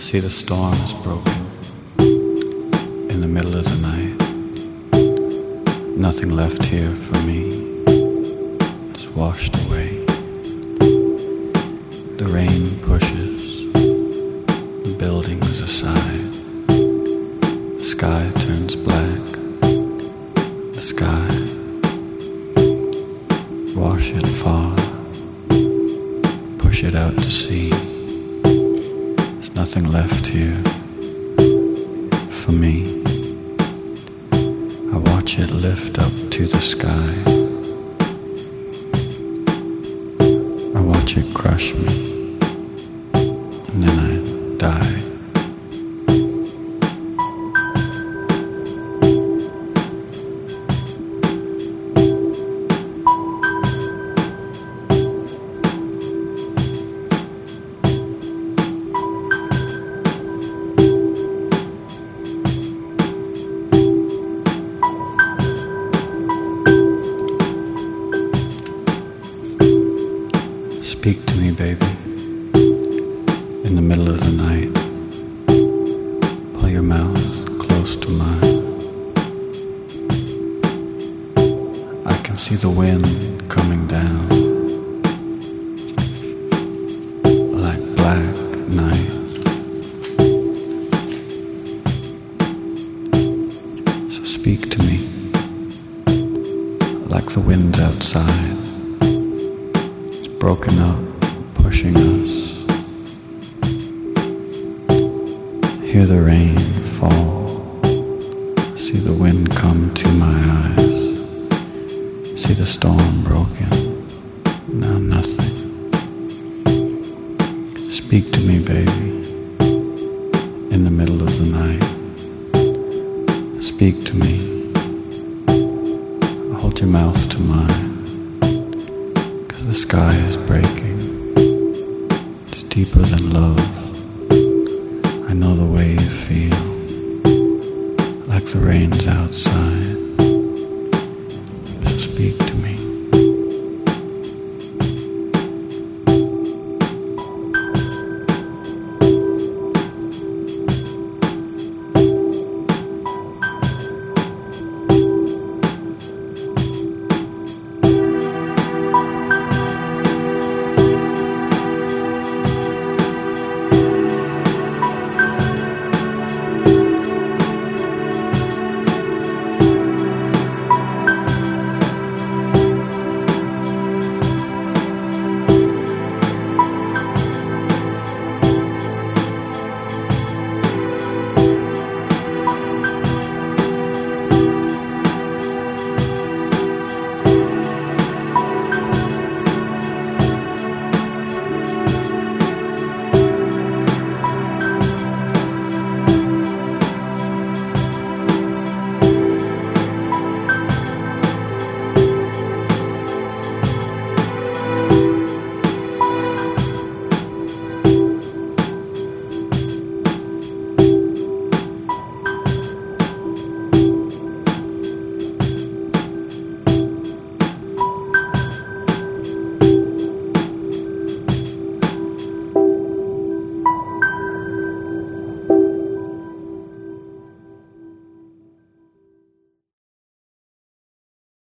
See the storm is broken in the middle of the night. Nothing left here for me. It's washed away. The rain pushes the buildings aside. The sky turns black. The sky, wash it far. Push it out to sea. There's nothing left here for me. I watch it lift up to the sky. I watch it crush me, and then I die. Speak to me, baby, in the middle of the night. Pull your mouth close to mine. I can see the wind coming down like black night. So speak to me like the wind's outside. Broken up, pushing us. Hear the rain fall. See the wind come to my eyes. See the storm broken. Now nothing. Speak to me, baby, in the middle of the night. Speak to me. Hold your mouth to mine. The sky is breaking. It's deeper than love. I know the way you feel, like the rain's outside.